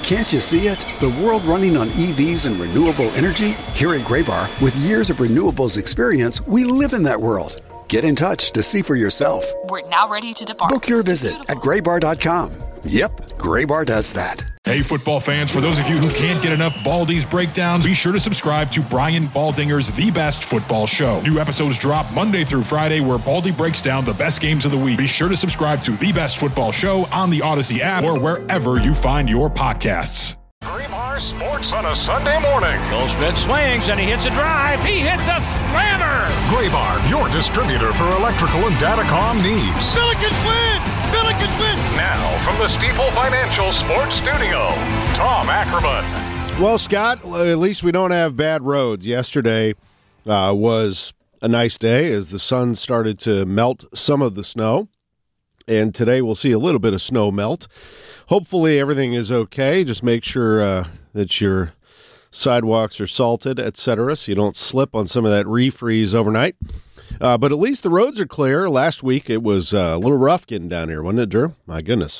Can't you see it? The world running on EVs and renewable energy? Here at Graybar, with years of renewables experience, we live in that world. Get in touch to see for yourself. We're now ready to depart. Book your visit at graybar.com. Yep, Graybar does that. Hey, football fans, for those of you who can't get enough Baldy's breakdowns, be sure to subscribe to Brian Baldinger's The Best Football Show. New episodes drop Monday through Friday, where Baldy breaks down the best games of the week. Be sure to subscribe to The Best Football Show on the Odyssey app or wherever you find your podcasts. Graybar Sports on a Sunday morning. Goldschmidt swings and he hits a drive. He hits a slammer. Graybar, your distributor for electrical and datacom needs. Billikens win! Billikens win! Now, from the Stifel Financial Sports Studio, Tom Ackerman. Well, Scott, at least we don't have bad roads. Yesterday was a nice day as the sun started to melt some of the snow. And today we'll see a little bit of snow melt. Hopefully everything is okay. Just make sure that your sidewalks are salted, etc., so you don't slip on some of that refreeze overnight. But at least the roads are clear. Last week it was a little rough getting down here, wasn't it, Drew? My goodness.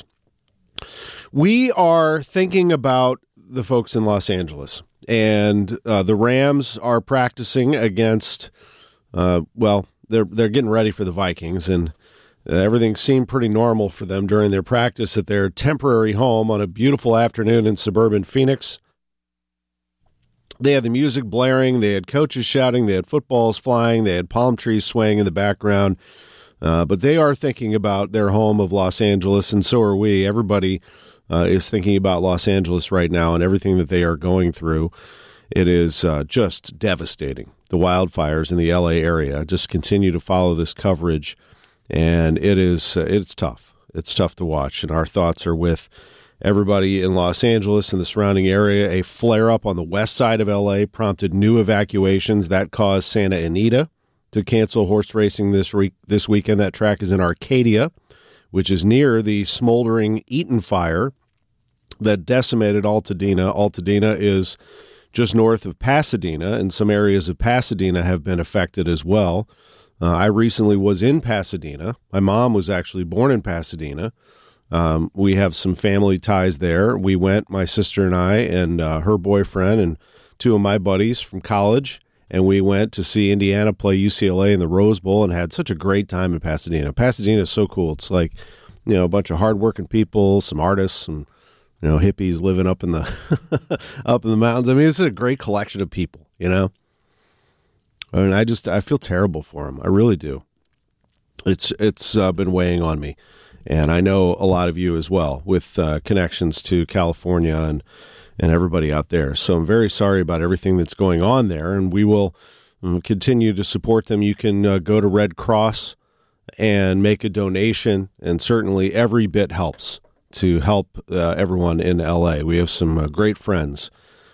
We are thinking about the folks in Los Angeles. And the Rams are practicing against, they're getting ready for the Vikings, and everything seemed pretty normal for them during their practice at their temporary home on a beautiful afternoon in suburban Phoenix. They had the music blaring, they had coaches shouting, they had footballs flying, they had palm trees swaying in the background. But they are thinking about their home of Los Angeles, and so are we. Everybody is thinking about Los Angeles right now and everything that they are going through. It is just devastating. The wildfires in the L.A. area. Just continue to follow this coverage. And it's tough. It's tough to watch, and our thoughts are with everybody in Los Angeles and the surrounding area. A flare-up on the west side of L.A. prompted new evacuations. That caused Santa Anita to cancel horse racing this weekend. That track is in Arcadia, which is near the smoldering Eaton fire that decimated Altadena. Altadena is just north of Pasadena, and some areas of Pasadena have been affected as well. I recently was in Pasadena. My mom was actually born in Pasadena. We have some family ties there. We went, my sister and I, and her boyfriend and two of my buddies from college, and we went to see Indiana play UCLA in the Rose Bowl and had such a great time in Pasadena. Pasadena is so cool. It's like, a bunch of hardworking people, some artists, some hippies living up in the up in the mountains. I mean, it's a great collection of people, I mean, I feel terrible for them. I really do. It's been weighing on me, and I know a lot of you as well with connections to California and everybody out there. So I'm very sorry about everything that's going on there, and we will continue to support them. You can go to Red Cross and make a donation, and certainly every bit helps to help everyone in L.A. We have some great friends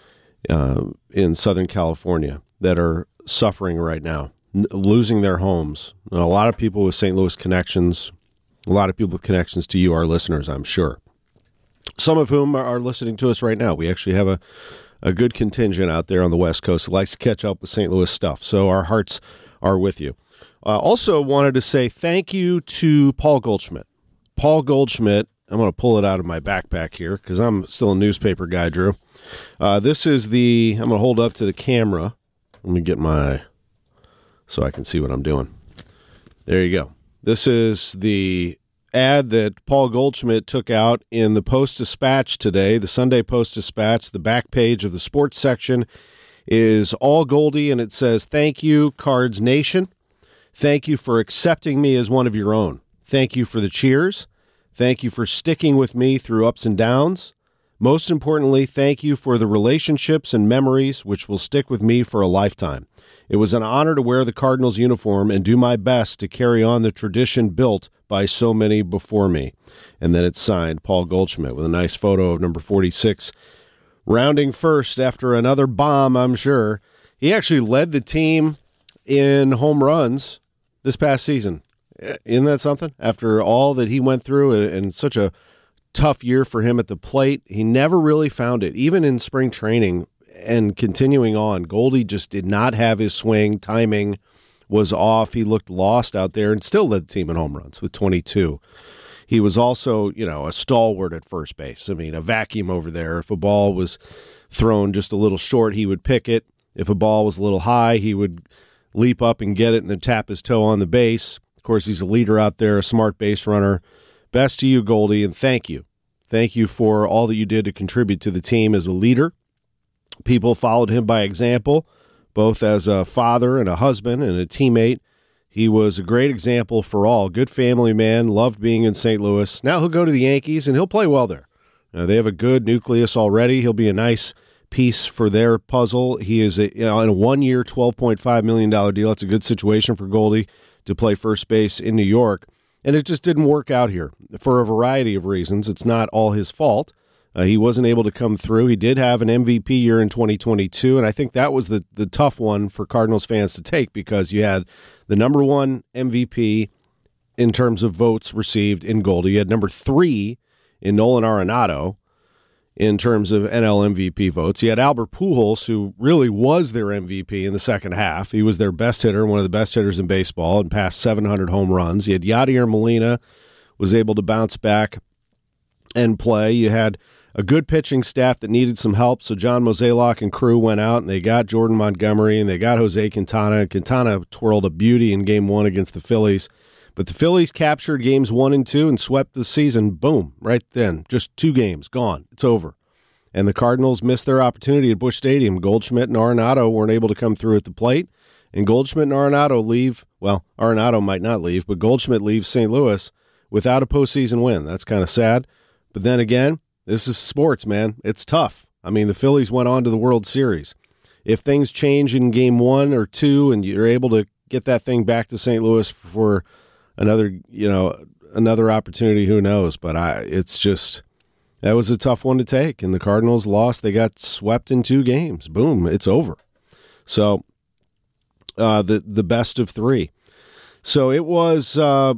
in Southern California that are suffering right now, losing their homes. A lot of people with St. Louis connections, a lot of people with connections to you, our listeners, I'm sure. Some of whom are listening to us right now. We actually have a good contingent out there on the West Coast that likes to catch up with St. Louis stuff. So our hearts are with you. Also wanted to say thank you to Paul Goldschmidt. Paul Goldschmidt, I'm going to pull it out of my backpack here because I'm still a newspaper guy, Drew. This is I'm going to hold up to the camera. Let me get so I can see what I'm doing. There you go. This is the ad that Paul Goldschmidt took out in the Post-Dispatch today, the Sunday Post-Dispatch. The back page of the sports section is all Goldie, and it says, "Thank you, Cards Nation. Thank you for accepting me as one of your own. Thank you for the cheers. Thank you for sticking with me through ups and downs. Most importantly, thank you for the relationships and memories which will stick with me for a lifetime. It was an honor to wear the Cardinals uniform and do my best to carry on the tradition built by so many before me." And then it's signed Paul Goldschmidt with a nice photo of number 46, rounding first after another bomb, I'm sure. He actually led the team in home runs this past season. Isn't that something? After all that he went through and such a tough year for him at the plate, he never really found it. Even in spring training and continuing on, Goldie just did not have his swing. Timing was off. He looked lost out there and still led the team in home runs with 22. he was also, a stalwart at first base. I mean, a vacuum over there. If a ball was thrown just a little short, he would pick it. If a ball was a little high, he would leap up and get it and then tap his toe on the base. Of course, he's a leader out there, a smart base runner. Best to you, Goldie, and thank you. Thank you for all that you did to contribute to the team as a leader. People followed him by example, both as a father and a husband and a teammate. He was a great example for all. Good family man, loved being in St. Louis. Now he'll go to the Yankees, and he'll play well there. They have a good nucleus already. He'll be a nice piece for their puzzle. He is in a 1 year, $12.5 million deal. That's a good situation for Goldie to play first base in New York. And it just didn't work out here for a variety of reasons. It's not all his fault. He wasn't able to come through. He did have an MVP year in 2022, and I think that was the tough one for Cardinals fans to take because you had the number one MVP in terms of votes received in Goldie. You had number 3 in Nolan Arenado in terms of NL MVP votes. You had Albert Pujols, who really was their MVP in the second half. He was their best hitter, one of the best hitters in baseball, and passed 700 home runs. You had Yadier Molina, was able to bounce back and play. You had a good pitching staff that needed some help, so John Mozeliak and crew went out, and they got Jordan Montgomery, and they got Jose Quintana. Quintana twirled a beauty in Game 1 against the Phillies. But the Phillies captured Games 1 and 2 and swept the season, boom, right then. Just 2 games, gone. It's over. And the Cardinals missed their opportunity at Busch Stadium. Goldschmidt and Arenado weren't able to come through at the plate, and Goldschmidt and Arenado leave, well, Arenado might not leave, but Goldschmidt leaves St. Louis without a postseason win. That's kind of sad. But then again, this is sports, man. It's tough. I mean, the Phillies went on to the World Series. If things change in Game 1 or 2 and you're able to get that thing back to St. Louis for another opportunity, who knows? But it's just, that was a tough one to take. And the Cardinals lost. They got swept in 2 games. Boom, it's over. So the best of 3. So it was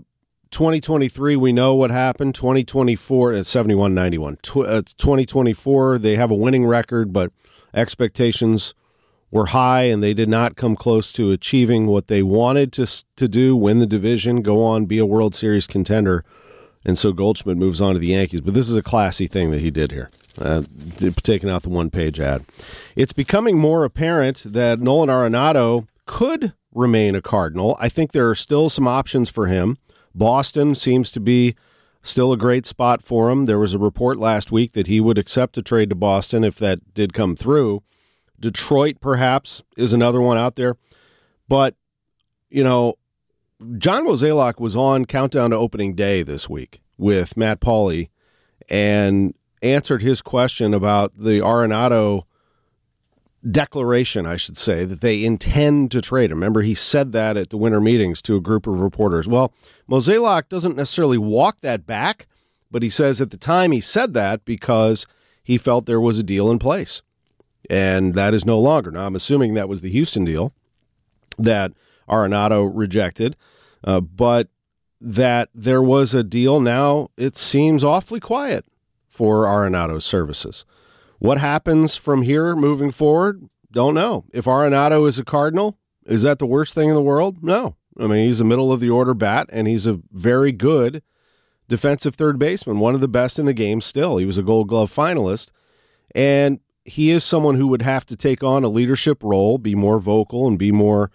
2023, we know what happened. 2024, it's 71-91. 2024, they have a winning record, but expectations were high, and they did not come close to achieving what they wanted to do, win the division, go on, be a World Series contender. And so Goldschmidt moves on to the Yankees. But this is a classy thing that he did here, taking out the one-page ad. It's becoming more apparent that Nolan Arenado could remain a Cardinal. I think there are still some options for him. Boston seems to be still a great spot for him. There was a report last week that he would accept a trade to Boston if that did come through. Detroit, perhaps, is another one out there. But, John Mozeliak was on Countdown to Opening Day this week with Matt Pauley and answered his question about the Arenado declaration, I should say, that they intend to trade him. Remember, he said that at the winter meetings to a group of reporters. Well, Mozeliak doesn't necessarily walk that back, but he says at the time he said that because he felt there was a deal in place. And that is no longer. Now, I'm assuming that was the Houston deal that Arenado rejected, but that there was a deal. Now it seems awfully quiet for Arenado's services. What happens from here moving forward? Don't know. If Arenado is a Cardinal, is that the worst thing in the world? No. I mean, he's a middle-of-the-order bat, and he's a very good defensive third baseman, one of the best in the game still. He was a Gold Glove finalist, and he is someone who would have to take on a leadership role, be more vocal, and be more,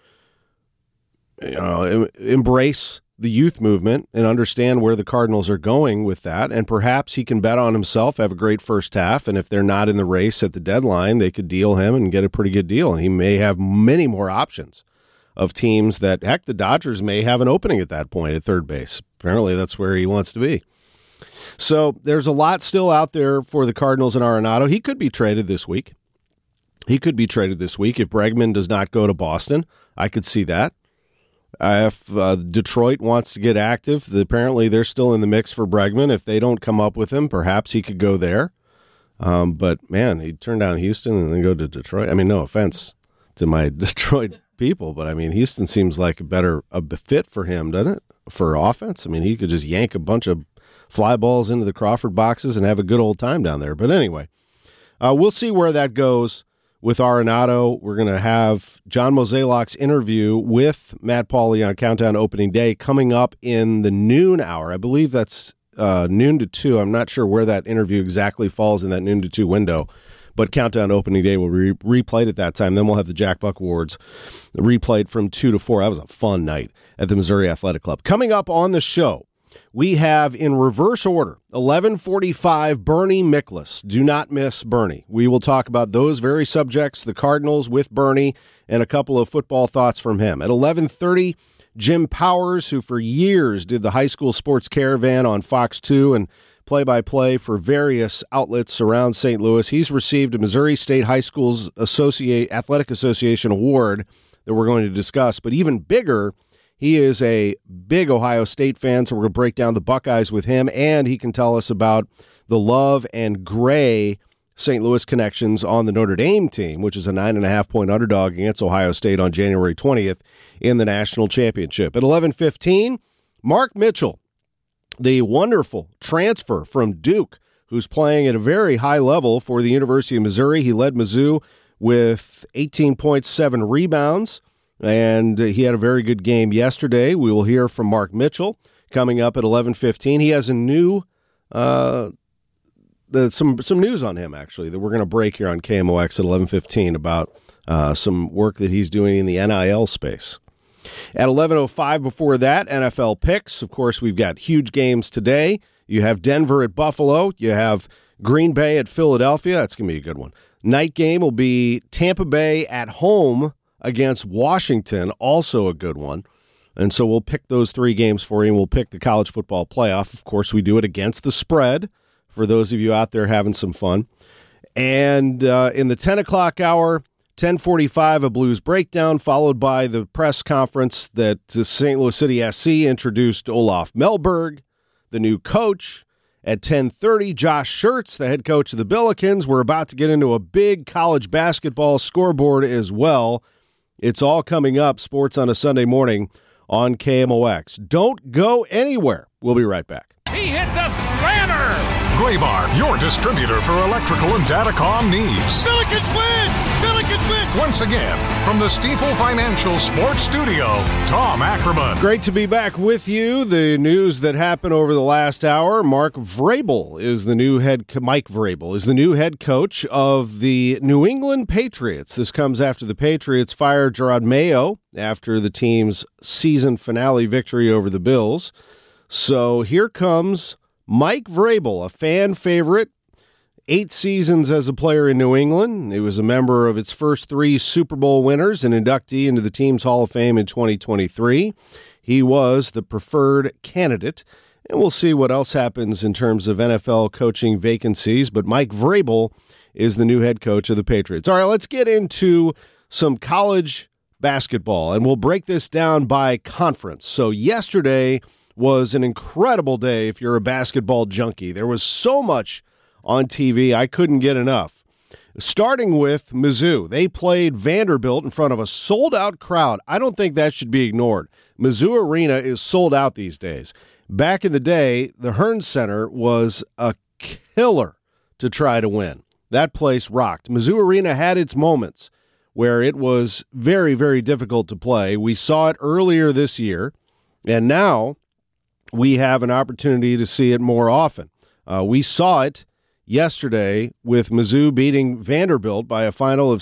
embrace the youth movement and understand where the Cardinals are going with that. And perhaps he can bet on himself, have a great first half, and if they're not in the race at the deadline, they could deal him and get a pretty good deal. And he may have many more options of teams that, heck, the Dodgers may have an opening at that point at third base. Apparently that's where he wants to be. So there's a lot still out there for the Cardinals and Arenado. He could be traded this week. If Bregman does not go to Boston. I could see that. If Detroit wants to get active, apparently they're still in the mix for Bregman. If they don't come up with him, perhaps he could go there. But, man, he'd turn down Houston and then go to Detroit. I mean, no offense to my Detroit people, but, I mean, Houston seems like a fit for him, doesn't it, for offense? I mean, he could just yank a bunch of fly balls into the Crawford boxes and have a good old time down there. But anyway, we'll see where that goes. With Arenado, we're going to have John Mozeliak's interview with Matt Pauley on Countdown to Opening Day coming up in the noon hour. I believe that's noon to 2. I'm not sure where that interview exactly falls in that noon to 2 window, but Countdown Opening Day will be replayed at that time. Then we'll have the Jack Buck Awards replayed from 2 to 4. That was a fun night at the Missouri Athletic Club. Coming up on the show, we have in reverse order, 11:45, Bernie Miklasz. Do not miss Bernie. We will talk about those very subjects, the Cardinals with Bernie, and a couple of football thoughts from him. At 11:30, Jim Powers, who for years did the high school sports caravan on Fox 2 and play-by-play for various outlets around St. Louis. He's received a Missouri State High Schools Athletic Association award that we're going to discuss. But even bigger, he is a big Ohio State fan, so we're going to break down the Buckeyes with him, and he can tell us about the Love and Gray St. Louis connections on the Notre Dame team, which is a 9.5-point underdog against Ohio State on January 20th in the national championship. At 11:15, Mark Mitchell, the wonderful transfer from Duke, who's playing at a very high level for the University of Missouri. He led Mizzou with 18.7 rebounds, and he had a very good game yesterday. We will hear from Mark Mitchell coming up at 11:15. He has a new some news on him, actually, that we're going to break here on KMOX at 11:15 about some work that he's doing in the NIL space. At 11:05 before that, NFL picks. Of course, we've got huge games today. You have Denver at Buffalo. You have Green Bay at Philadelphia. That's going to be a good one. Night game will be Tampa Bay at home against Washington, also a good one. And so we'll pick those three games for you, and we'll pick the college football playoff. Of course, we do it against the spread for those of you out there having some fun. And in the 10 o'clock hour, 10:45, a Blues breakdown, followed by the press conference that St. Louis City SC introduced Olaf Melberg, the new coach. At 10:30, Josh Schertz, the head coach of the Billikens. We're about to get into a big college basketball scoreboard as well. It's all coming up, sports on a Sunday morning on KMOX. Don't go anywhere. We'll be right back. He hits a slammer! Graybar, your distributor for electrical and datacom needs. Billikens win! Billikens win! Once again, from the Stifel Financial Sports Studio, Tom Ackerman. Great to be back with you. The news that happened over the last hour, Mike Vrabel is the new head coach of the New England Patriots. This comes after the Patriots fired Gerard Mayo after the team's season finale victory over the Bills. So here comes Mike Vrabel, a fan favorite, 8 seasons as a player in New England. He was a member of its first 3 Super Bowl winners and inductee into the team's Hall of Fame in 2023. He was the preferred candidate, and we'll see what else happens in terms of NFL coaching vacancies. But Mike Vrabel is the new head coach of the Patriots. All right, let's get into some college basketball, and we'll break this down by conference. So yesterday was an incredible day if you're a basketball junkie. There was so much on TV, I couldn't get enough. Starting with Mizzou. They played Vanderbilt in front of a sold-out crowd. I don't think that should be ignored. Mizzou Arena is sold out these days. Back in the day, the Hearns Center was a killer to try to win. That place rocked. Mizzou Arena had its moments where it was very, very difficult to play. We saw it earlier this year, and now we have an opportunity to see it more often. We saw it yesterday with Mizzou beating Vanderbilt by a final of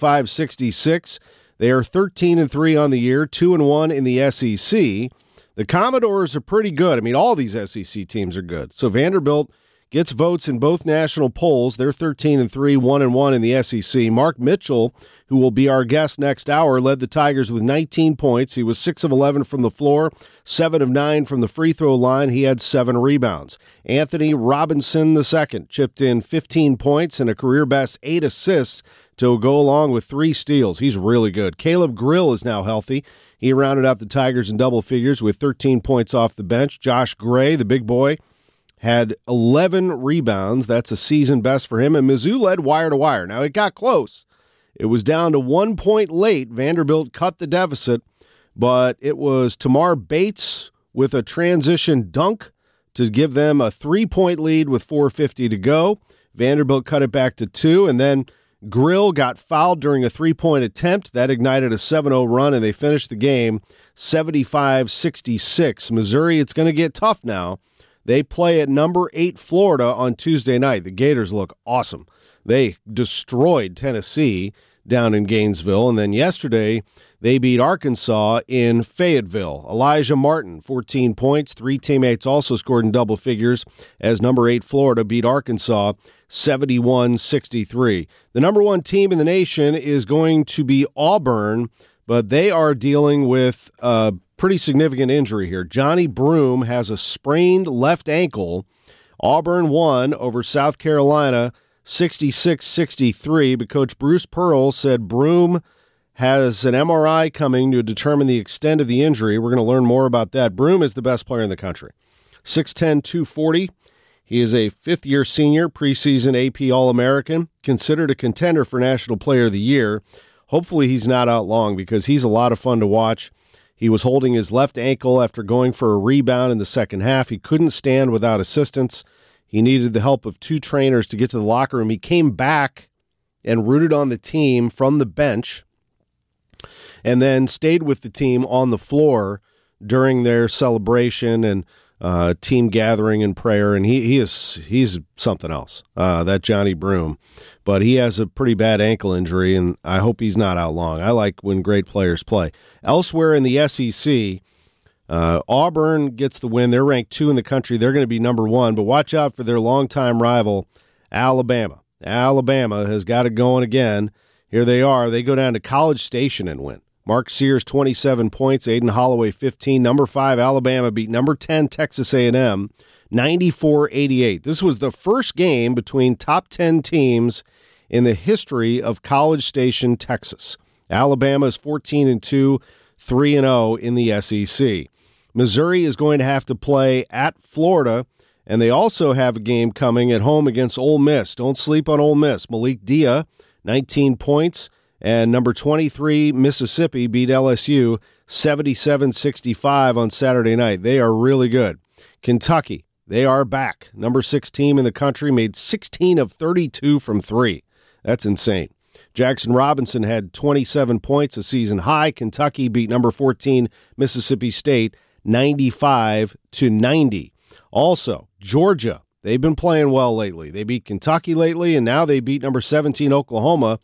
75-66. They are 13-3 on the year, 2-1 in the SEC. The Commodores are pretty good. I mean, all these SEC teams are good. So Vanderbilt gets votes in both national polls. They're 13-3, 1-1 in the SEC. Mark Mitchell, who will be our guest next hour, led the Tigers with 19 points. He was 6 of 11 from the floor, 7 of 9 from the free throw line. He had 7 rebounds. Anthony Robinson II chipped in 15 points and a career-best 8 assists to go along with 3 steals. He's really good. Caleb Grill is now healthy. He rounded out the Tigers in double figures with 13 points off the bench. Josh Gray, the big boy, had 11 rebounds. That's a season best for him. And Mizzou led wire to wire. Now, it got close. It was down to 1 point late. Vanderbilt cut the deficit, but it was Tamar Bates with a transition dunk to give them a 3-point lead with 4:50 to go. Vanderbilt cut it back to 2, and then Grill got fouled during a 3-point attempt. That ignited a 7-0 run, and they finished the game 75-66. Missouri, it's going to get tough now. They play at number 8 Florida on Tuesday night. The Gators look awesome. They destroyed Tennessee down in Gainesville, and then yesterday they beat Arkansas in Fayetteville. Elijah Martin, 14 points. 3 teammates also scored in double figures as number 8 Florida beat Arkansas 71-63. The number 1 team in the nation is going to be Auburn, but they are dealing with a pretty significant injury here. Johnny Broome has a sprained left ankle. Auburn won over South Carolina 66-63, but Coach Bruce Pearl said Broome has an MRI coming to determine the extent of the injury. We're going to learn more about that. Broome is the best player in the country. 6'10", 240. He is a fifth-year senior, preseason AP All-American, considered a contender for National Player of the Year. Hopefully he's not out long because he's a lot of fun to watch. He was holding his left ankle after going for a rebound in the second half. He couldn't stand without assistance. He needed the help of 2 trainers to get to the locker room. He came back and rooted on the team from the bench and then stayed with the team on the floor during their celebration and team gathering and prayer. And he's something else, that Johnny Broome. But he has a pretty bad ankle injury, and I hope he's not out long. I like when great players play. Elsewhere in the SEC, Auburn gets the win. They're ranked 2 in the country. They're going to be number 1, but watch out for their longtime rival, Alabama. Alabama has got it going again. Here they are. They go down to College Station and win. Mark Sears, 27 points. Aiden Holloway, 15. Number 5, Alabama beat number 10, Texas A&M, 94-88. This was the first game between top 10 teams in the history of College Station, Texas. Alabama is 14-2, 3-0 in the SEC. Missouri is going to have to play at Florida, and they also have a game coming at home against Ole Miss. Don't sleep on Ole Miss. Malik Dia, 19 points, and number 23, Mississippi, beat LSU 77-65 on Saturday night. They are really good. Kentucky, they are back. Number 6 team in the country, made 16 of 32 from 3. That's insane. Jackson Robinson had 27 points, a season high. Kentucky beat number 14, Mississippi State, 95-90. Also, Georgia, they've been playing well lately. They beat Kentucky lately, and now they beat number 17, Oklahoma,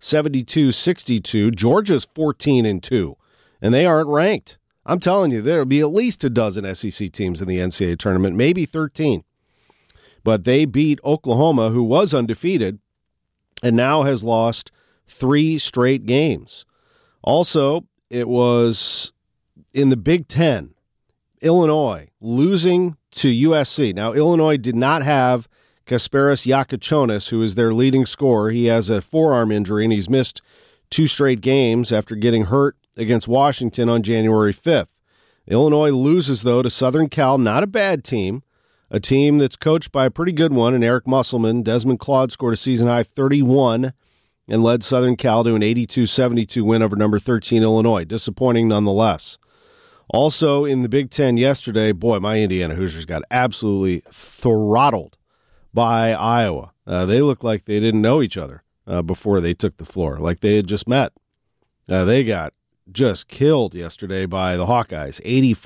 72-62. Georgia's 14-2, and they aren't ranked. I'm telling you, there will be at least a dozen SEC teams in the NCAA tournament, maybe 13. But they beat Oklahoma, who was undefeated, and now has lost 3 straight games. Also, it was in the Big Ten, Illinois losing to USC. Now, Illinois did not have Kasparas Yakachonis, who is their leading scorer. He has a forearm injury, and he's missed 2 straight games after getting hurt against Washington on January 5th. Illinois loses, though, to Southern Cal, not a bad team, a team that's coached by a pretty good one, and Eric Musselman. Desmond Claude scored a season-high 31 and led Southern Cal to an 82-72 win over number 13 Illinois. Disappointing nonetheless. Also in the Big Ten yesterday, boy, my Indiana Hoosiers got absolutely throttled by Iowa. They looked like they didn't know each other before they took the floor, like they had just met. They got just killed yesterday by the Hawkeyes,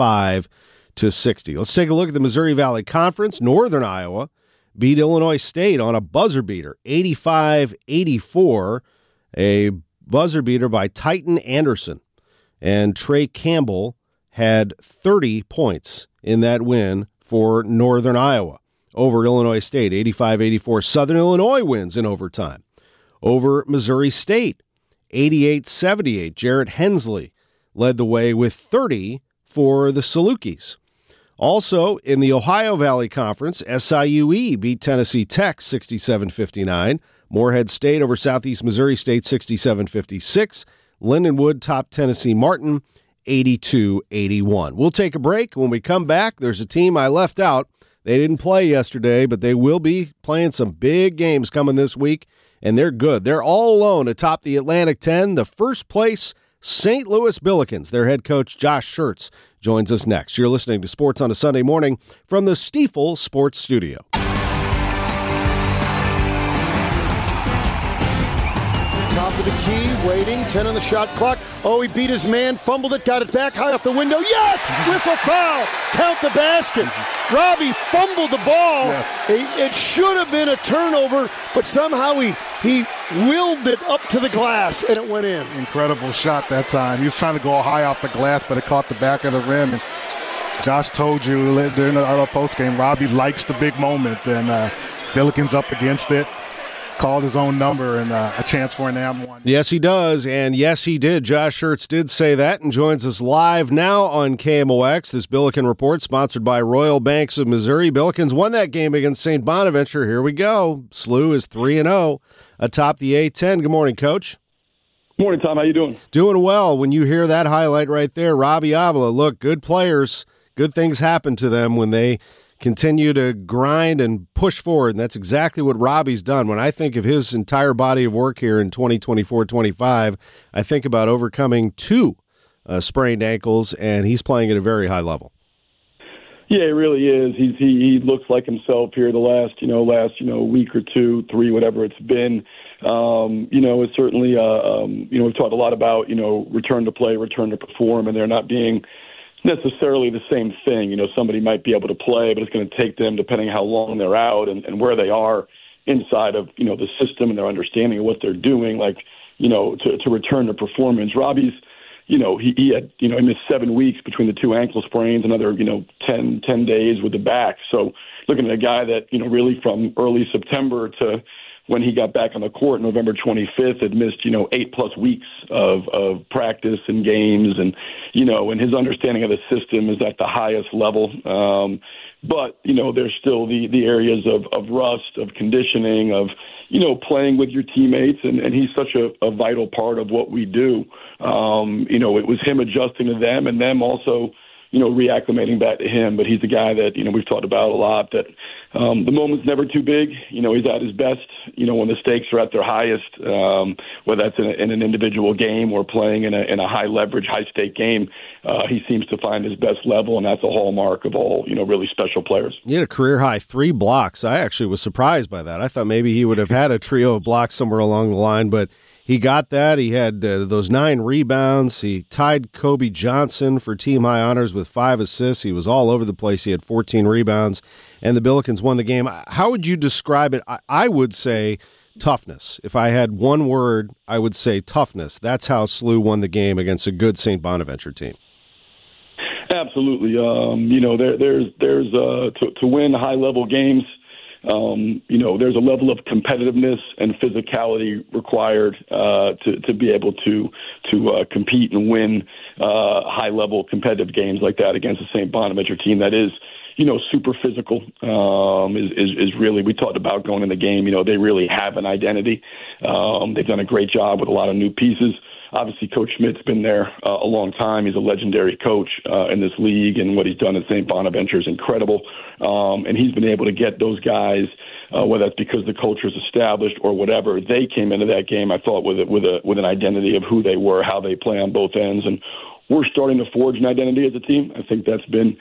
85-60. Let's take a look at the Missouri Valley Conference. Northern Iowa beat Illinois State on a buzzer beater, 85-84, a buzzer beater by Titan Anderson. And Trey Campbell had 30 points in that win for Northern Iowa over Illinois State, 85-84. Southern Illinois wins in overtime over Missouri State, 88-78. Jarrett Hensley led the way with 30 for the Salukis. Also, in the Ohio Valley Conference, SIUE beat Tennessee Tech 67-59. Morehead State over Southeast Missouri State 67-56. Lindenwood topped Tennessee Martin 82-81. We'll take a break. When we come back, there's a team I left out. They didn't play yesterday, but they will be playing some big games coming this week, and they're good. They're all alone atop the Atlantic 10, the first place St. Louis Billikens. Their head coach, Josh Schertz, joins us next. You're listening to Sports on a Sunday Morning from the Stifel Sports Studio. Top for the key, waiting, 10 on the shot clock. Oh, he beat his man, fumbled it, got it back high off the window. Yes! Whistle foul! Count the basket. Robbie fumbled the ball. Yes. It should have been a turnover, but somehow he willed it up to the glass, and it went in. Incredible shot that time. He was trying to go high off the glass, but it caught the back of the rim. And Josh told you during the other postgame, Robbie likes the big moment, and Billikens up against it. Called his own number and a chance for an M1. Yes, he does, and yes, he did. Josh Schertz did say that and joins us live now on KMOX. This Billiken Report, sponsored by Royal Banks of Missouri. Billikens won that game against St. Bonaventure. Here we go. SLU is 3-0 atop the A-10. Good morning, Coach. Morning, Tom. How you doing? Doing well. When you hear that highlight right there, Robbie Avila, look, good players, good things happen to them when they continue to grind and push forward, and that's exactly what Robbie's done. When I think of his entire body of work here in 2024-25, I think about overcoming 2 sprained ankles, and he's playing at a very high level. Yeah, it really is. He looks like himself here the last week or 2, 3, whatever it's been. It's certainly we've talked a lot about return to play, return to perform, and they're not being necessarily the same thing. Somebody might be able to play, but it's going to take them, depending how long they're out and where they are inside of, the system and their understanding of what they're doing, to return to performance. Robbie's, he missed 7 weeks between the 2 ankle sprains, another, 10 days with the back. So looking at a guy that, really from early September to when he got back on the court November 25th, had missed, 8+ weeks of practice and games. And, and his understanding of the system is at the highest level. But there's still the areas of rust, of conditioning, of, playing with your teammates. And he's such a vital part of what we do. It was him adjusting to them and them also, reacclimating back to him. But he's a guy that, we've talked about a lot, that the moment's never too big. He's at his best, when the stakes are at their highest, whether that's in an individual game or playing in a high-leverage, high-stake game. He seems to find his best level, and that's a hallmark of all, really special players. He had a career-high 3 blocks. I actually was surprised by that. I thought maybe he would have had a trio of blocks somewhere along the line, but he got that. He had those 9 rebounds. He tied Kobe Johnson for team high honors with 5 assists. He was all over the place. He had 14 rebounds, and the Billikens won the game. How would you describe it? I would say toughness. If I had one word, I would say toughness. That's how SLU won the game against a good St. Bonaventure team. Absolutely. There's to win high-level games, there's a level of competitiveness and physicality required to be able to compete and win high-level competitive games like that against a St. Bonaventure team that is, super physical. Is really, we talked about going in the game. They really have an identity. They've done a great job with a lot of new pieces. Obviously, Coach Schmidt's been there a long time. He's a legendary coach in this league, and what he's done at St. Bonaventure is incredible. And he's been able to get those guys, whether that's because the culture is established or whatever. They came into that game, I thought, with an identity of who they were, how they play on both ends, and we're starting to forge an identity as a team. I think that's been.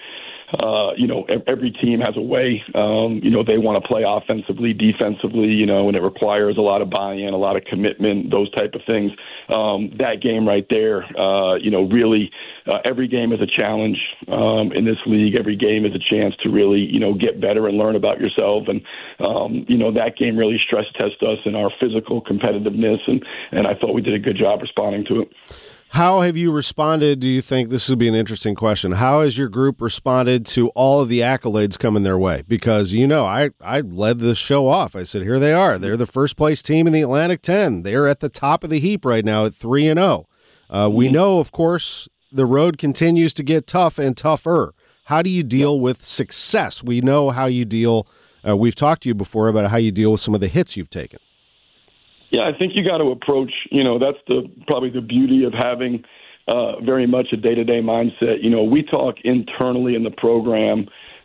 Every team has a way. They want to play offensively, defensively, and it requires a lot of buy-in, a lot of commitment, those type of things. That game right there, really every game is a challenge in this league. Every game is a chance to really, get better and learn about yourself. And, that game really stress tested us in our physical competitiveness, and I thought we did a good job responding to it. How have you responded, do you think? This would be an interesting question. How has your group responded to all of the accolades coming their way? Because, I led the show off. I said, here they are. They're the first-place team in the Atlantic 10. They're at the top of the heap right now at 3-0. We know, of course, the road continues to get tough and tougher. How do you deal with success? We know how you deal. We've talked to you before about how you deal with some of the hits you've taken. Yeah, I think you got to approach, that's probably the beauty of having very much a day-to-day mindset. We talk internally in the program,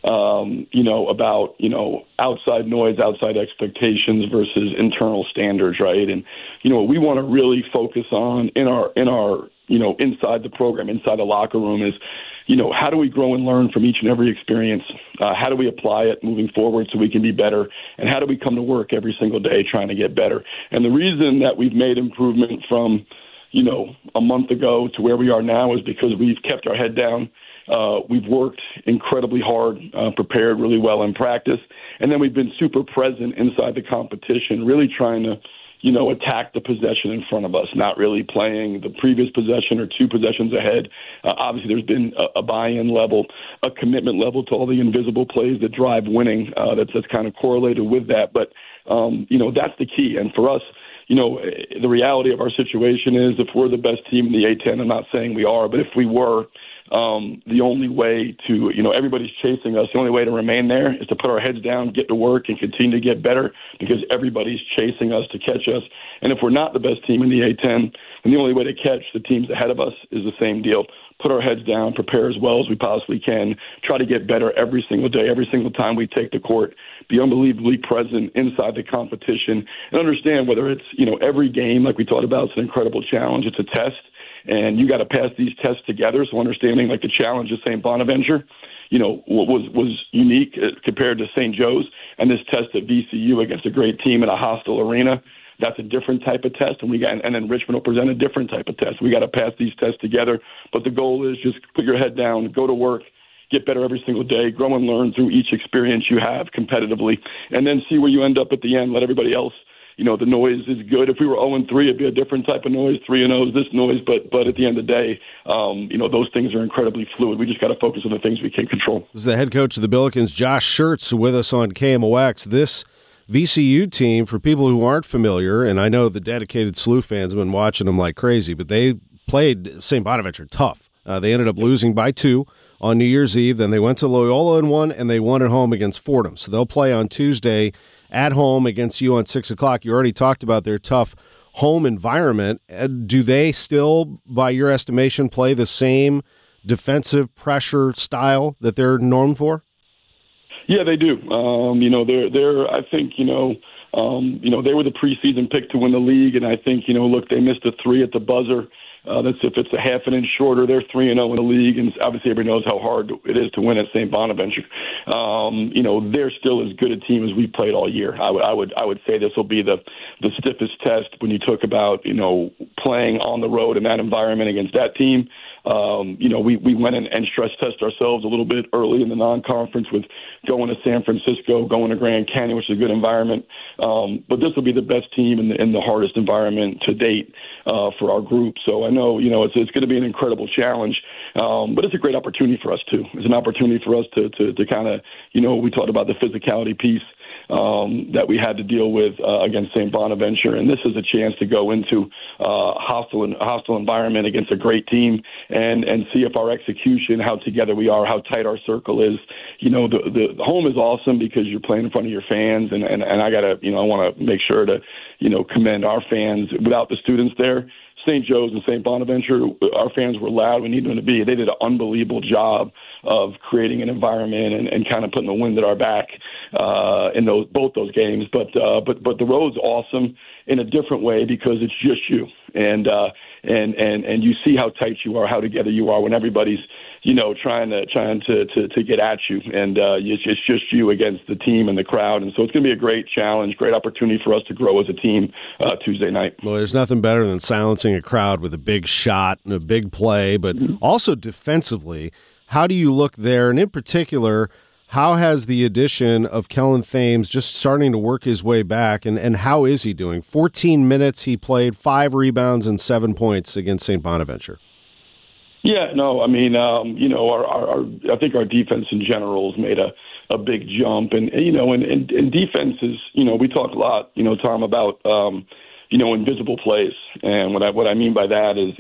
about, outside noise, outside expectations versus internal standards, right? And, we want to really focus on in our inside the program, inside the locker room is, how do we grow and learn from each and every experience? How do we apply it moving forward so we can be better? And how do we come to work every single day trying to get better? And the reason that we've made improvement from, a month ago to where we are now is because we've kept our head down. We've worked incredibly hard, prepared really well in practice, and then we've been super present inside the competition, really trying to, attack the possession in front of us, not really playing the previous possession or two possessions ahead. Obviously, there's been a buy-in level, a commitment level to all the invisible plays that drive winning. That's kind of correlated with that. But, that's the key. And for us, the reality of our situation is if we're the best team in the A-10, I'm not saying we are, but if we were, the only way to, everybody's chasing us. The only way to remain there is to put our heads down, get to work, and continue to get better because everybody's chasing us to catch us. And if we're not the best team in the A-10, then the only way to catch the teams ahead of us is the same deal. Put our heads down, prepare as well as we possibly can, try to get better every single day, every single time we take the court, be unbelievably present inside the competition, and understand whether it's, every game, like we talked about, it's an incredible challenge. It's a test. And you got to pass these tests together. So understanding like the challenge of St. Bonaventure, was unique compared to St. Joe's. And this test at VCU against a great team in a hostile arena, that's a different type of test. And then Richmond will present a different type of test. We got to pass these tests together. But the goal is just put your head down, go to work, get better every single day, grow and learn through each experience you have competitively, and then see where you end up at the end. Let everybody else. The noise is good. If we were 0-3, it'd be a different type of noise. 3-0 is this noise, but at the end of the day, those things are incredibly fluid. We just got to focus on the things we can control. This is the head coach of the Billikens, Josh Schertz, with us on KMOX. This VCU team, for people who aren't familiar, and I know the dedicated SLU fans have been watching them like crazy, but they played St. Bonaventure tough. They ended up losing by 2 on New Year's Eve. Then they went to Loyola and won, and they won at home against Fordham. So they'll play on Tuesday at home against you on 6 o'clock. You already talked about their tough home environment. Do they still, by your estimation, play the same defensive pressure style that they're known for? Yeah, they do. They're I think, they were the preseason pick to win the league, and I think, look, they missed a 3 at the buzzer. That's if it's a half an inch shorter, they're 3-0 in the league, and obviously everybody knows how hard it is to win at St. Bonaventure. They're still as good a team as we played all year. I would say this will be the stiffest test when you talk about playing on the road in that environment against that team. We went and stress test ourselves a little bit early in the non-conference with going to San Francisco, going to Grand Canyon, which is a good environment. But this will be the best team in the hardest environment to date for our group. So I know, it's going to be an incredible challenge, but it's a great opportunity for us too. It's an opportunity for us to kind of, we talked about the physicality piece that we had to deal with against St. Bonaventure, and this is a chance to go into a hostile environment against a great team and see if our execution, how together we are, how tight our circle is. The home is awesome because you're playing in front of your fans, and I gotta, I want to make sure to, commend our fans. Without the students there, St. Joe's and St. Bonaventure, our fans were loud. We needed them to be. They did an unbelievable job of creating an environment and kind of putting the wind at our back in both those games. But the road's awesome in a different way because it's just you, and you see how tight you are, how together you are when everybody's trying to get at you, and it's just you against the team and the crowd, and so it's going to be a great challenge, great opportunity for us to grow as a team Tuesday night. Well, there's nothing better than silencing a crowd with a big shot and a big play, but also defensively, how do you look there, and in particular, how has the addition of Kellen Thames just starting to work his way back, and how is he doing? 14 minutes he played, 5 rebounds and 7 points against St. Bonaventure. Yeah, no, I mean, I think our defense in general has made a big jump, and defense is, we talk a lot, Tom, about invisible plays, and what I mean by that is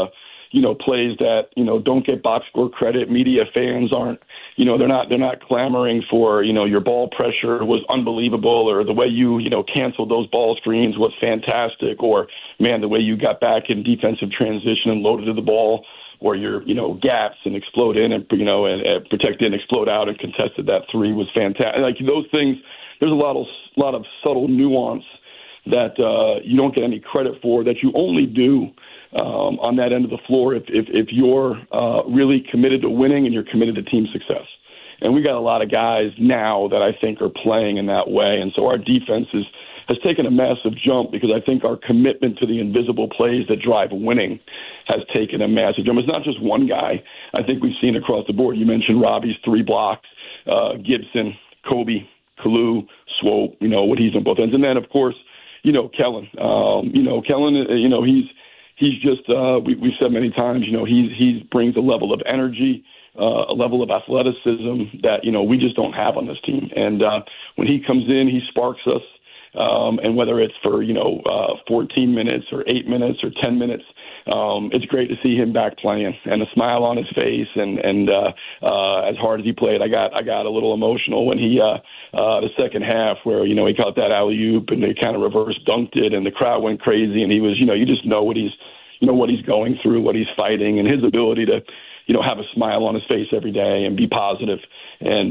plays that don't get box score credit. Media fans aren't, they're not clamoring for your ball pressure was unbelievable, or the way you canceled those ball screens was fantastic, or man, the way you got back in defensive transition and loaded to the ball. Or your, gaps and explode in and, and protect in, explode out and contested that 3 was fantastic. Like those things, there's a lot of subtle nuance that you don't get any credit for that you only do on that end of the floor if you're really committed to winning and you're committed to team success. And we got a lot of guys now that I think are playing in that way. And so our defense has taken a massive jump because I think our commitment to the invisible plays that drive winning has taken a massive jump. It's not just one guy. I think we've seen across the board. You mentioned Robbie's 3 blocks, Gibson, Kobe, Kalu, Swope, what he's on both ends. And then, of course, Kellen. Kellen, he's just, we've said many times, he brings a level of energy, a level of athleticism that, we just don't have on this team. And when he comes in, he sparks us. And whether it's for, 14 minutes or 8 minutes or 10 minutes, it's great to see him back playing and a smile on his face. And as hard as he played, I got a little emotional when he, the second half where, he caught that alley-oop and they kind of reverse dunked it and the crowd went crazy. And he was, you just know what he's going through, what he's fighting, and his ability to, have a smile on his face every day and be positive and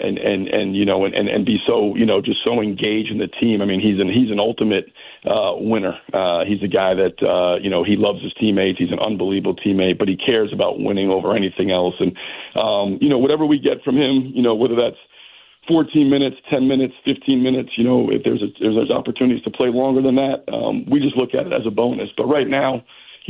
be so, just so engaged in the team. I mean, he's an ultimate winner. He's a guy that, he loves his teammates. He's an unbelievable teammate, but he cares about winning over anything else. And, whatever we get from him, whether that's 14 minutes, 10 minutes, 15 minutes, if there's opportunities to play longer than that, we just look at it as a bonus. But right now,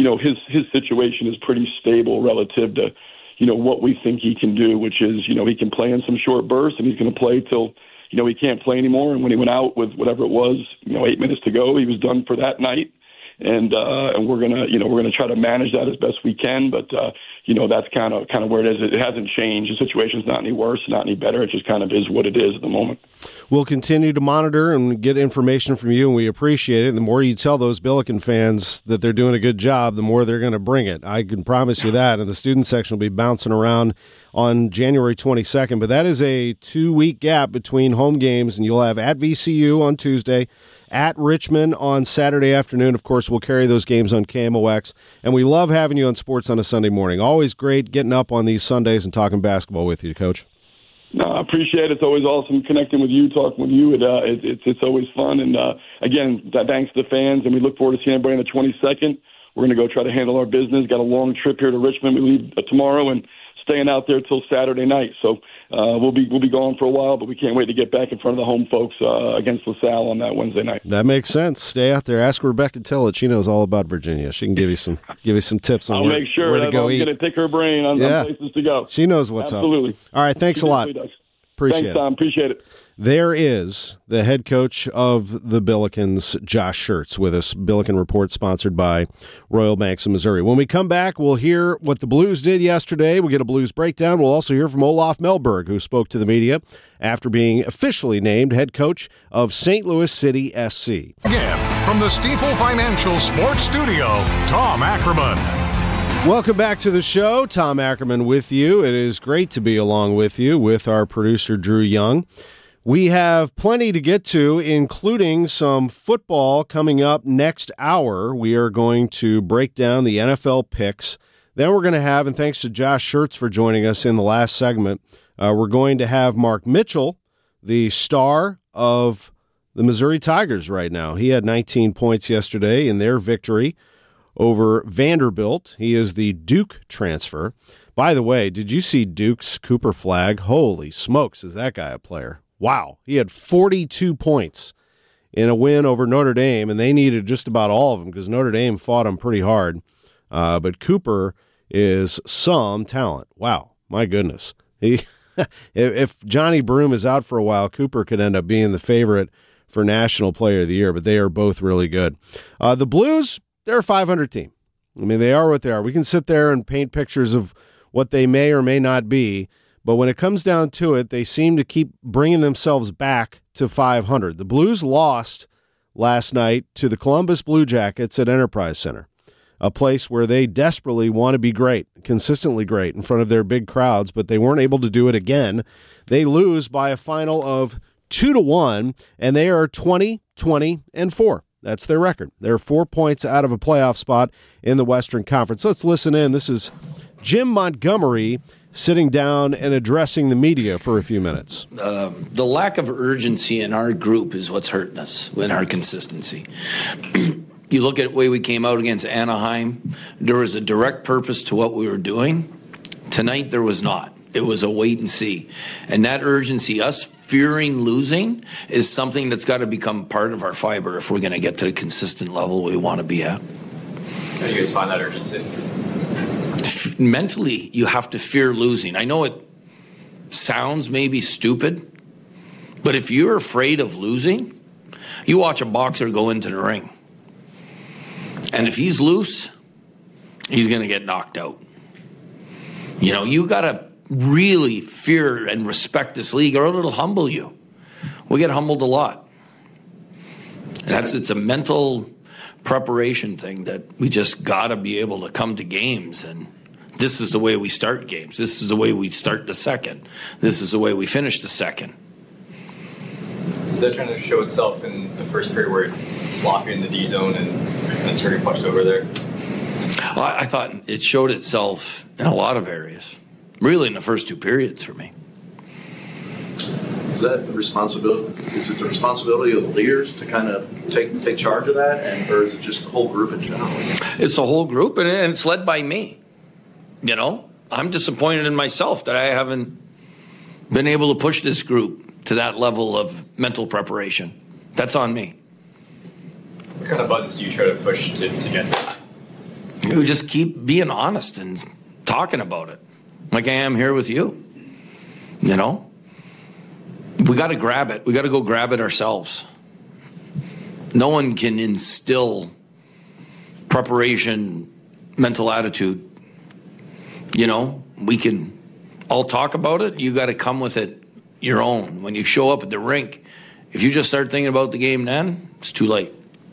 his situation is pretty stable relative to, what we think he can do, which is, he can play in some short bursts and he's going to play till, he can't play anymore. And when he went out with whatever it was, 8 minutes to go, he was done for that night. And we're gonna try to manage that as best we can, but that's kind of where it is. It hasn't changed. The situation's not any worse, not any better. It just kind of is what it is at the moment. We'll continue to monitor and get information from you, and we appreciate it. And the more you tell those Billiken fans that they're doing a good job, the more they're going to bring it. I can promise you that. And the student section will be bouncing around on January 22nd. But that is a 2-week gap between home games, and you'll have at VCU on Tuesday, at Richmond on Saturday afternoon. Of course, we'll carry those games on KMOX. And we love having you on sports on a Sunday morning. Always great getting up on these Sundays and talking basketball with you, Coach. No, I appreciate it. It's always awesome connecting with you, talking with you. It's always fun. And, again, thanks to the fans, and we look forward to seeing everybody on the 22nd. We're going to go try to handle our business. Got a long trip here to Richmond. We leave tomorrow and staying out there till Saturday night. So we'll be gone for a while, but we can't wait to get back in front of the home folks against LaSalle on that Wednesday night. That makes sense. Stay out there. Ask Rebecca Tillett. She knows all about Virginia. She can give you some tips on where to go eat. I'm going to pick her brain on places to go. She knows what's Absolutely. up. All right, thanks a lot. Appreciate Thanks, Tom. Appreciate it. There is the head coach of the Billikens, Josh Schertz, with us. Billiken Report sponsored by Royal Banks of Missouri. When we come back, we'll hear what the Blues did yesterday. We'll get a Blues breakdown. We'll also hear from Olaf Melberg, who spoke to the media after being officially named head coach of St. Louis City SC. Again, from the Stifel Financial Sports Studio, Tom Ackerman. Welcome back to the show. Tom Ackerman with you. It is great to be along with you with our producer, Drew Young. We have plenty to get to, including some football coming up next hour. We are going to break down the NFL picks. Then we're going to have, and thanks to Josh Schertz for joining us in the last segment, we're going to have Mark Mitchell, the star of the Missouri Tigers right now. He had 19 points yesterday in their victory over Vanderbilt. He is the Duke transfer. By the way, did you see Duke's Cooper Flagg? Holy smokes, is that guy a player? Wow. He had 42 points in a win over Notre Dame, and they needed just about all of them because Notre Dame fought him pretty hard. But Cooper is some talent. Wow. My goodness. If Johnny Broom is out for a while, Cooper could end up being the favorite for National Player of the Year, but they are both really good. The Blues, they're a 500 team. I mean, they are what they are. We can sit there and paint pictures of what they may or may not be, but when it comes down to it, they seem to keep bringing themselves back to 500. The Blues lost last night to the Columbus Blue Jackets at Enterprise Center, a place where they desperately want to be great, consistently great in front of their big crowds, but they weren't able to do it again. They lose by a final of 2-1, and they are 20-20-4. That's their record. They're 4 points out of a playoff spot in the Western Conference. Let's listen in. This is Jim Montgomery sitting down and addressing the media for a few minutes. The lack of urgency in our group is what's hurting us in our consistency. You look at the way we came out against Anaheim, there was a direct purpose to what we were doing. Tonight, there was not. It was a wait and see. And that urgency, us fearing losing, is something that's got to become part of our fiber if we're going to get to the consistent level we want to be at. How do you guys find that urgency? Mentally, you have to fear losing. I know it sounds maybe stupid, but if you're afraid of losing, you watch a boxer go into the ring. And if he's loose, he's going to get knocked out. You know, you got to really fear and respect this league or it'll humble you. We get humbled a lot. It's a mental preparation thing that we just got to be able to come to games, and this is the way we start games. This is the way we start the second. This is the way we finish the second. Is that trying to show itself in the first period where it's sloppy in the D zone and Turner pushed over there? I thought it showed itself in a lot of areas, really in the first two periods for me. Is that the responsibility? Is it the responsibility of the leaders to kind of take charge of that, or is it just the whole group in general? It's the whole group, and it's led by me. You know, I'm disappointed in myself that I haven't been able to push this group to that level of mental preparation. That's on me. What kind of buttons do you try to push to get that? You just keep being honest and talking about it, like I am here with you. You know? We got to grab it. We got to go grab it ourselves. No one can instill preparation, mental attitude. You know, we can all talk about it. You got to come with it your own. When you show up at the rink, if you just start thinking about the game then, it's too late.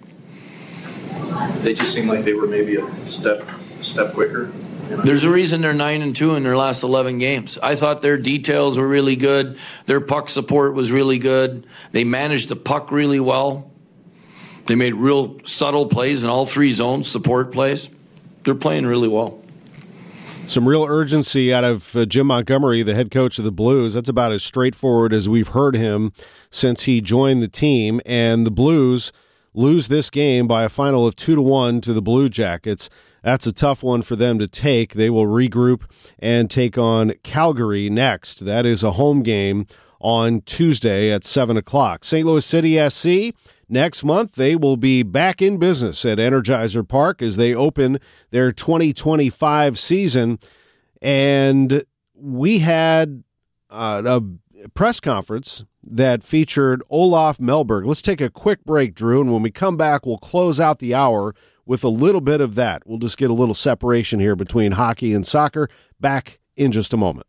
They just seem like they were maybe a step quicker. You know? There's a reason they're 9-2 in their last 11 games. I thought their details were really good. Their puck support was really good. They managed the puck really well. They made real subtle plays in all three zones, support plays. They're playing really well. Some real urgency out of Jim Montgomery, the head coach of the Blues. That's about as straightforward as we've heard him since he joined the team. And the Blues lose this game by a final of 2-1 to the Blue Jackets. That's a tough one for them to take. They will regroup and take on Calgary next. That is a home game on Tuesday at 7 o'clock. St. Louis City SC, next month, they will be back in business at Energizer Park as they open their 2025 season. And we had a press conference that featured Olaf Mellberg. Let's take a quick break, Drew, and when we come back, we'll close out the hour with a little bit of that. We'll just get a little separation here between hockey and soccer. Back in just a moment.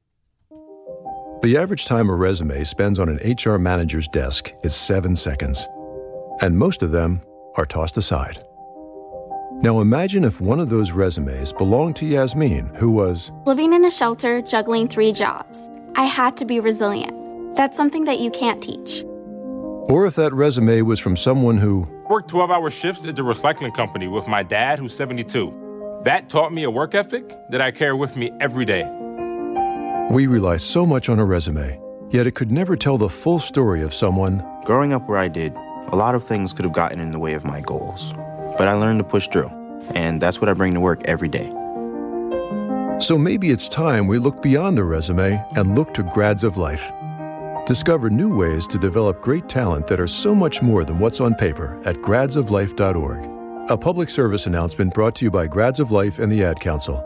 The average time a resume spends on an HR manager's desk is 7 seconds, and most of them are tossed aside. Now imagine if one of those resumes belonged to Yasmin, who was living in a shelter, juggling 3 jobs. I had to be resilient. That's something that you can't teach. Or if that resume was from someone who worked 12-hour shifts at the recycling company with my dad, who's 72. That taught me a work ethic that I carry with me every day. We rely so much on a resume, yet it could never tell the full story of someone. Growing up where I did, a lot of things could have gotten in the way of my goals. But I learned to push through, and that's what I bring to work every day. So maybe it's time we look beyond the resume and look to Grads of Life. Discover new ways to develop great talent that are so much more than what's on paper at gradsoflife.org. A public service announcement brought to you by Grads of Life and the Ad Council.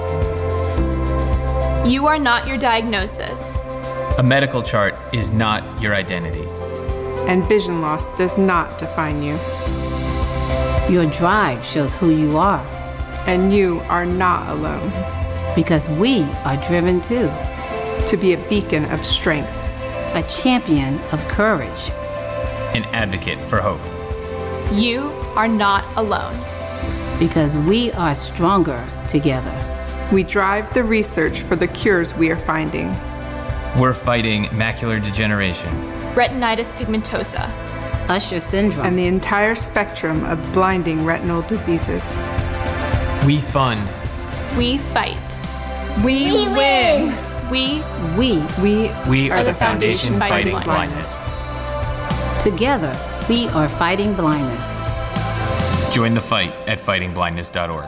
You are not your diagnosis. A medical chart is not your identity. And vision loss does not define you. Your drive shows who you are. And you are not alone. Because we are driven too. To be a beacon of strength. A champion of courage. An advocate for hope. You are not alone. Because we are stronger together. We drive the research for the cures we are finding. We're fighting macular degeneration, retinitis pigmentosa, Usher syndrome, and the entire spectrum of blinding retinal diseases. We fund. We fight. We win. We are the foundation fighting blindness. Together, we are fighting blindness. Join the fight at fightingblindness.org.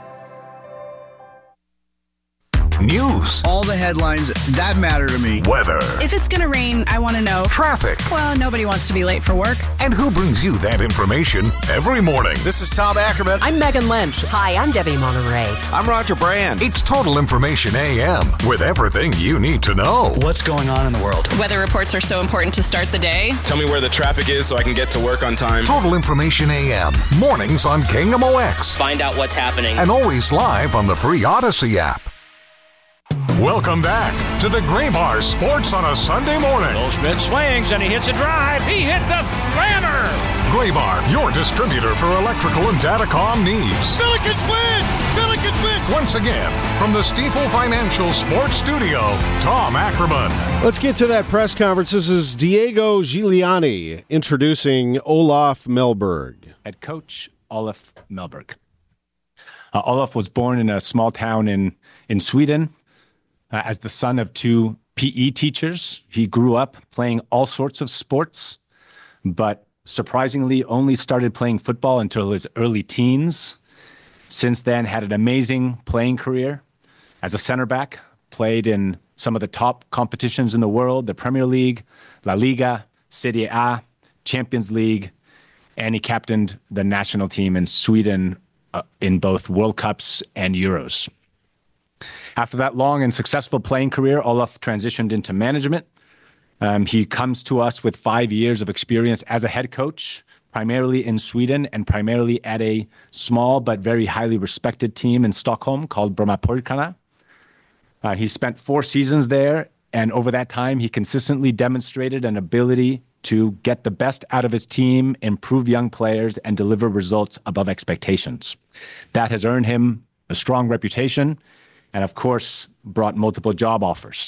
News. All the headlines that matter to me. Weather. If it's going to rain, I want to know. Traffic. Well, nobody wants to be late for work. And who brings you that information every morning? This is Tom Ackerman. I'm Megan Lynch. Hi, I'm Debbie Monterey. I'm Roger Brand. It's Total Information AM with everything you need to know. What's going on in the world? Weather reports are so important to start the day. Tell me where the traffic is so I can get to work on time. Total Information AM. Mornings on KMOX. Find out what's happening. And always live on the free Odyssey app. Welcome back to the Graybar Sports on a Sunday morning. Goldschmidt swings and he hits a drive. He hits a slammer. Graybar, your distributor for electrical and datacom needs. Billikens win! Billikens win! Once again, from the Stifel Financial Sports Studio, Tom Ackerman. Let's get to that press conference. This is Diego Giuliani introducing Olof Mellberg. Head coach Olof Mellberg. Olof was born in a small town in Sweden. As the son of two PE teachers, he grew up playing all sorts of sports, but surprisingly only started playing football until his early teens. Since then, had an amazing playing career as a center back, played in some of the top competitions in the world, the Premier League, La Liga, Serie A, Champions League, and he captained the national team in Sweden in both World Cups and Euros. After that long and successful playing career, Olof transitioned into management. He comes to us with 5 years of experience as a head coach, primarily in Sweden and primarily at a small but very highly respected team in Stockholm called Brommapojkarna. He spent 4 seasons there, and over that time, he consistently demonstrated an ability to get the best out of his team, improve young players, and deliver results above expectations. That has earned him a strong reputation and, of course, brought multiple job offers.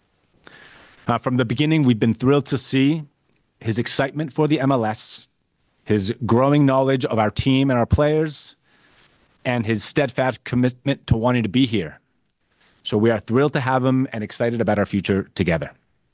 From the beginning, we've been thrilled to see his excitement for the MLS, his growing knowledge of our team and our players, and his steadfast commitment to wanting to be here. So we are thrilled to have him and excited about our future together.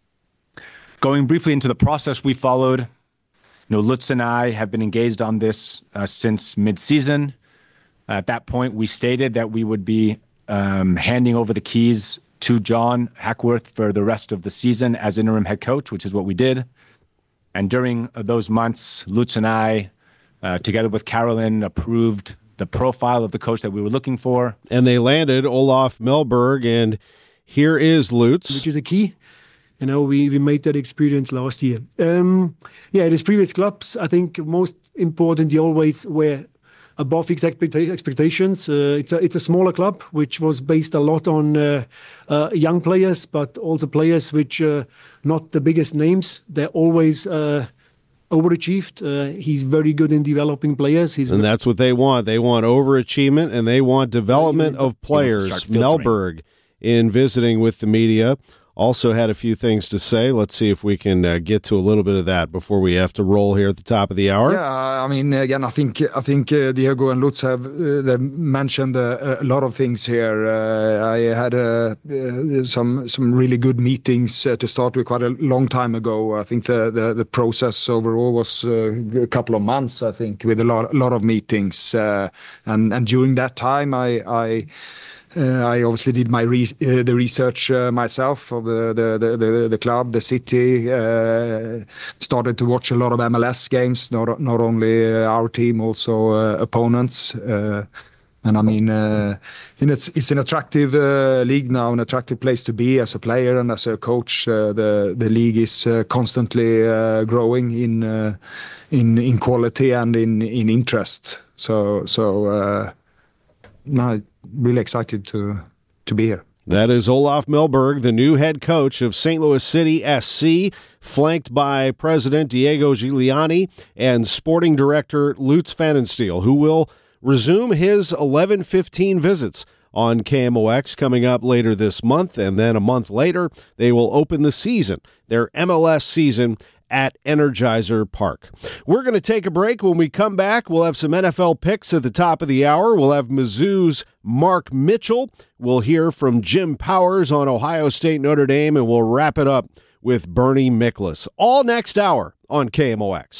Going briefly into the process we followed, Lutz and I have been engaged on this since mid-season. At that point, we stated that we would be handing over the keys to John Hackworth for the rest of the season as interim head coach, which is what we did. And during those months, Lutz and I, together with Carolyn, approved the profile of the coach that we were looking for. And they landed Olof Mellberg, and here is Lutz. Which is a key. We made that experience last year. His previous clubs, I think most important, they always were above expectations. It's a smaller club, which was based a lot on young players, but also players which not the biggest names. They're always overachieved. He's very good in developing players. And that's what they want. They want overachievement, and they want development of players. Mellberg, in visiting with the media, also had a few things to say. Let's see if we can get to a little bit of that before we have to roll here at the top of the hour. Yeah, again, I think Diego and Lutz have they mentioned a lot of things here. I had some really good meetings to start with quite a long time ago. I think the process overall was a couple of months, I think, with a lot of meetings. And during that time, I obviously did the research myself of the club, the city. Started to watch a lot of MLS games, not only our team, also opponents. It's an attractive league now, an attractive place to be as a player and as a coach. The league is constantly growing in quality and in interest. No, really excited to be here. That is Olof Mellberg, the new head coach of St. Louis City SC, flanked by President Diego Giuliani and Sporting Director Lutz Pfannenstiel, who will resume his 11-15 visits on KMOX coming up later this month, and then a month later, they will open the season, their MLS season, at Energizer Park. We're going to take a break. When we come back, we'll have some NFL picks at the top of the hour. We'll have Mizzou's Mark Mitchell. We'll hear from Jim Powers on Ohio State Notre Dame, and we'll wrap it up with Bernie Miklasz. All next hour on KMOX.